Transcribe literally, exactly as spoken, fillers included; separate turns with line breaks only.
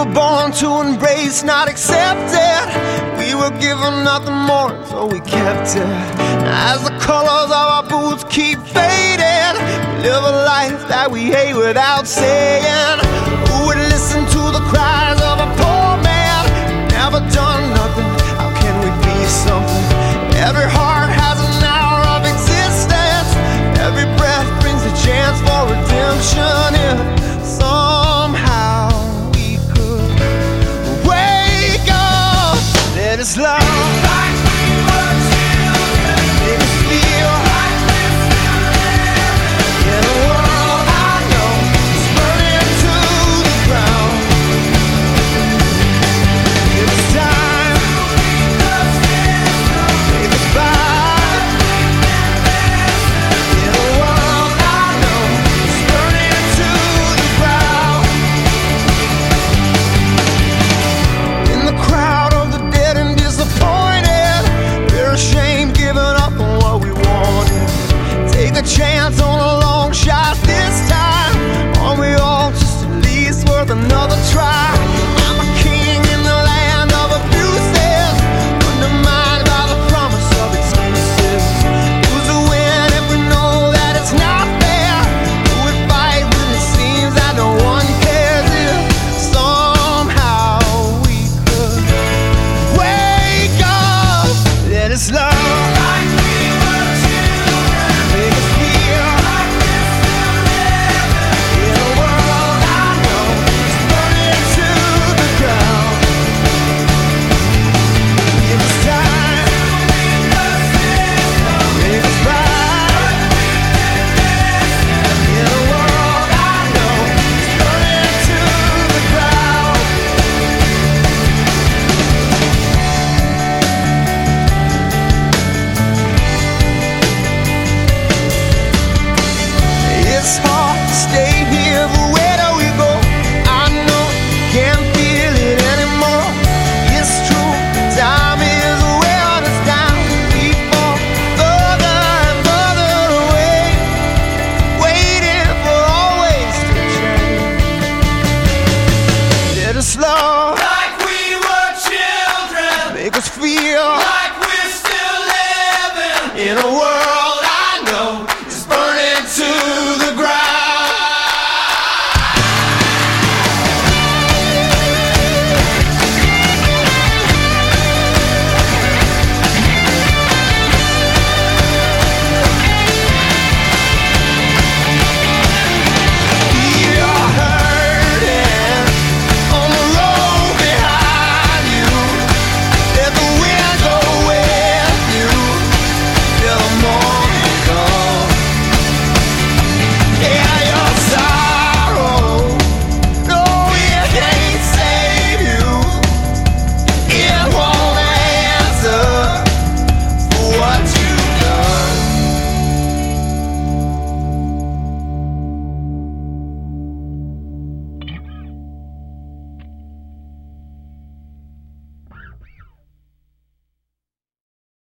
were born to embrace, not accept it. We were given nothing more, so we kept it. As the colors of our boots keep fading, we live a life that we hate without saying. Who would listen to the cries of a poor man? Never done nothing, how can we be something? Every